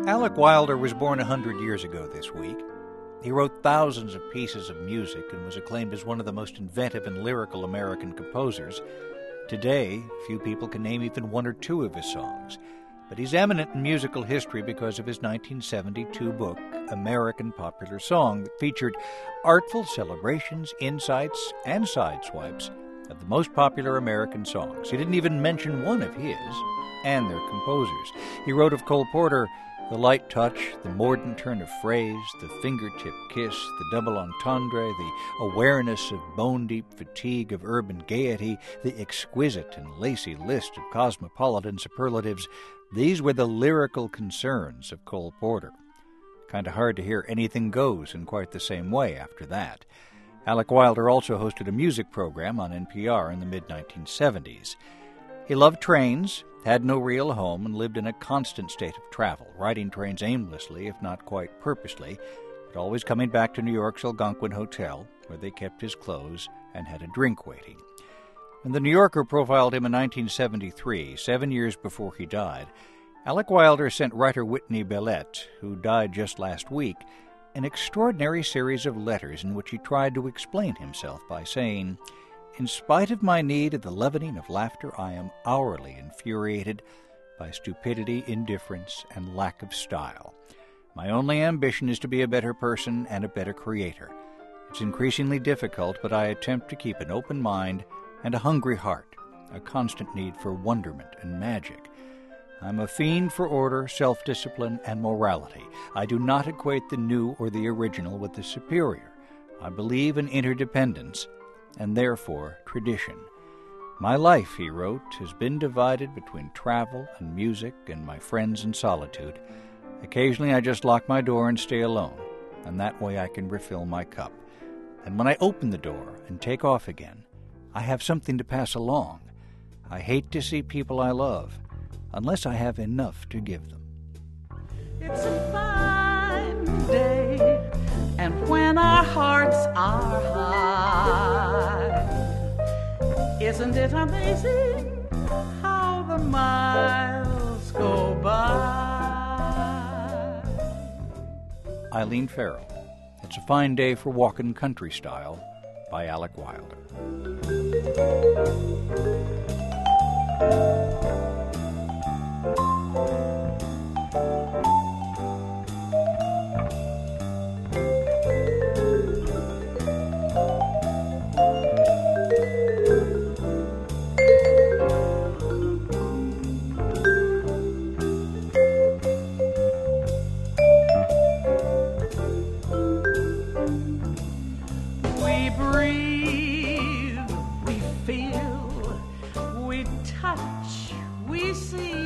Alec Wilder was born 100 years ago this week. He wrote thousands of pieces of music and was acclaimed as one of the most inventive and lyrical American composers. Today, few people can name even one or two of his songs, but he's eminent in musical history because of his 1972 book, American Popular Song, that featured artful celebrations, insights, and sideswipes of the most popular American songs. He didn't even mention one of his and their composers. He wrote of Cole Porter, the light touch, the mordant turn of phrase, the fingertip kiss, the double entendre, the awareness of bone-deep fatigue of urban gaiety, the exquisite and lacy list of cosmopolitan superlatives. These were the lyrical concerns of Cole Porter. Kind of hard to hear Anything Goes in quite the same way after that. Alec Wilder also hosted a music program on NPR in the mid-1970s. He loved trains, had no real home, and lived in a constant state of travel, riding trains aimlessly, if not quite purposely, but always coming back to New York's Algonquin Hotel, where they kept his clothes and had a drink waiting. When the New Yorker profiled him in 1973, 7 years before he died, Alec Wilder sent writer Whitney Bellette, who died just last week, an extraordinary series of letters in which he tried to explain himself by saying, "In spite of my need of the leavening of laughter, I am hourly infuriated by stupidity, indifference, and lack of style. My only ambition is to be a better person and a better creator. It's increasingly difficult, but I attempt to keep an open mind and a hungry heart, a constant need for wonderment and magic. I'm a fiend for order, self-discipline, and morality. I do not equate the new or the original with the superior. I believe in interdependence, and therefore tradition. My life," he wrote, "has been divided between travel and music and my friends and solitude. Occasionally I just lock my door and stay alone, and that way I can refill my cup. And when I open the door and take off again, I have something to pass along. I hate to see people I love, unless I have enough to give them." It's a fine day, and when our hearts are high, isn't it amazing how the miles go by? Eileen Farrell, It's a Fine Day for Walkin' Country Style by Alec Wilder. We breathe, we feel, we touch, we see.